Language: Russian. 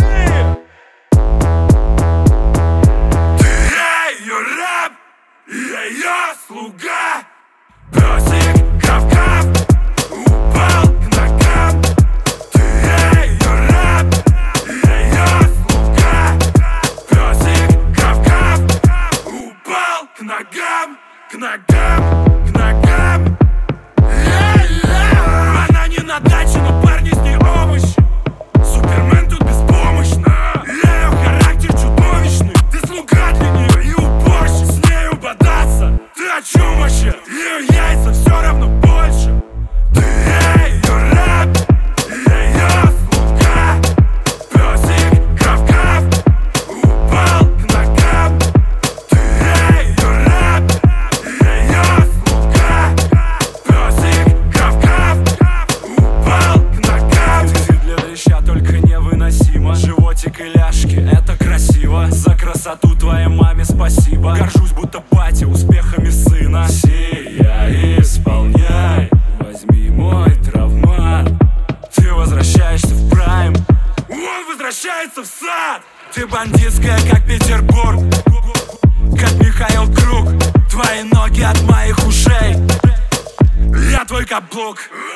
Я ее слуга. Песик Гав-Гав упал к ногам. Ты ее раб, я ее слуга. Песик Гав-Гав упал к ногам, к ногам, к ногам. Она не на даче, но парни с ней овощи. Супермен тут беспомощно. Ее характер чудовищный. Ты слуга для нее и уборщик. С нею бодаться, ты о чем вообще? Ее яйца все равно больше. Ты ее раб, я ее слуга. Песик Гав-Гав упал к ногам. Ты ее раб, я ее слуга. Песик Гав-Гав упал к ногам. Дизель для дрища только невыносимо. Животик и ляжки, это красиво. За красоту твоей маме спасибо. Горжусь, будто батя успехами сына. Сия, исполняй, возьми мой травмат. Ты возвращаешься в прайм, он возвращается в сад. Ты бандитская, как Петербург, как Михаил Круг. Твои ноги от моих ушей, я твой каблук.